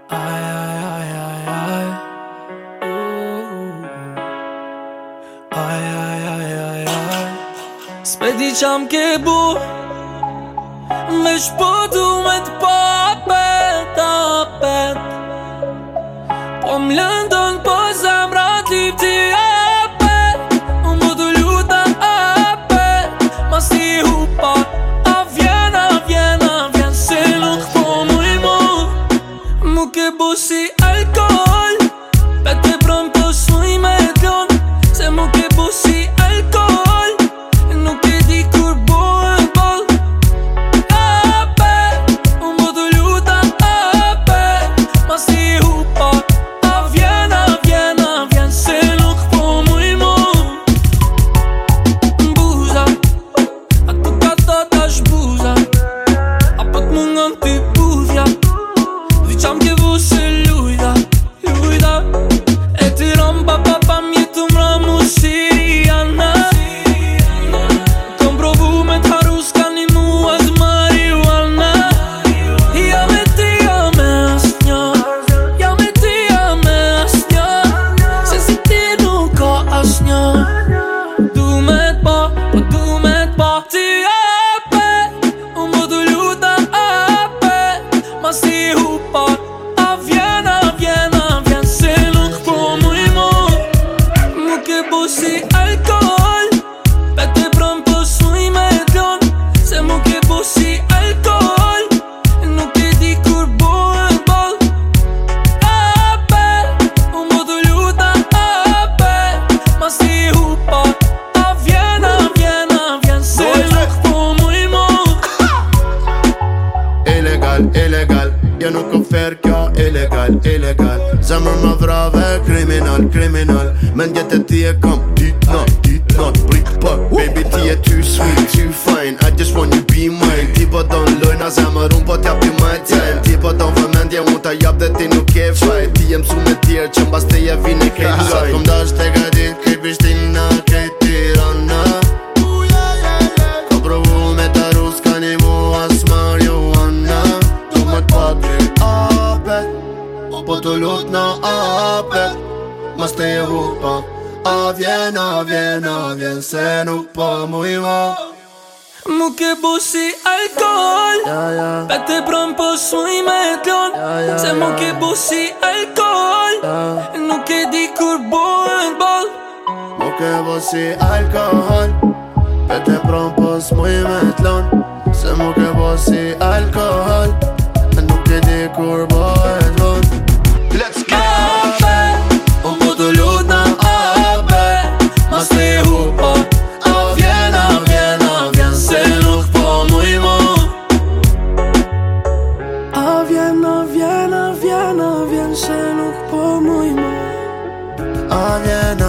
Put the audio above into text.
Aj, aj, aj, aj, aj. Aj, aj, aj, aj, aj. S'pe di qam ke bu me shpotu me t'papet, apet. Po m'lëndon po zemrat lip t'i apet. Unë bu t'u luta apet. Mas t'i hupa a vjen, a vjen, a vjen. Se nuk po muj mu mu ke bu si alkohol. Pete prom po suj me t'lon. Se mu ke bu si alkohol. Nuk e di kur buen bol. Apet, unë bu t'u luta apet. Mas t'i hupa a vjen, a vjen, a vjen. Se nuk po muj mu buza. A tu ka thot ash buza. Apo t'mungon t'i budhja. Di qam ke vu se lujda, lujda. E ti romba papa mjetu mra mu Siriana. Kom provu me t'haru s'ka një mua z'marijuana. Ja me ti, ja me asnja. Ja me ti, ja me asnja. Se si ti nuk ka asnja. Du me t'pa, po du me t'pa. Ti apet, unë bu t'u luta apet. Mas t'i hupa a vjen, a vjen, a vjen. Se nuk po muj mu mu ke bu si alkohol. Pete prom po suj me t'lon. Se mu ke bu si alkohol. Nuk e di kur buen bol. Apet, unë bu t'u luta apet. Mas t'i hupa a vjen, a vjen, a vjen. Se nuk po muj mu Illegal, illegal, ja nuk offer kjo illegal, illegal. Zemër më vrave, kriminal, kriminal. Mendjet e ti e kam dit not, brit pak. Baby ti e too sweet, too fine. I just want you be mine. Ti po don lojna zemër, unë po t'japi my time. Ti po don vëmendje, unë t'a jap dhe ti nuk e fajt. Ti e msu me tjerë që mbas te je vine krejt lajn. Kom dash te gadit, krejt Prishtina, krejt Tirana. Ka provu me t'aru s'ka një mua s'marijuana. Du me t'patri apet, po t'u lut na apet. Mas te je hupa a vjen, a vjen, a vjen. Se nuk po muj ma mu ke bu si alkohol. Pete prom po suj me t'lon. Se mu ke bu si alkohol. Nuk e di kur buen bol. Mu ke bo si alkohol. Pete prom po s'muj me t'lon. Se mu ke bo si alkohol. Nuk e di kur bëhet von. Let's go! Apet, unë bu t'u luta apet. Mas t'i hupa a vjen, a vjen, a vjen. Se nuk po muj mu a vjen, a vjen, a vjen, a vjen. Se nuk po muj mu A vjen,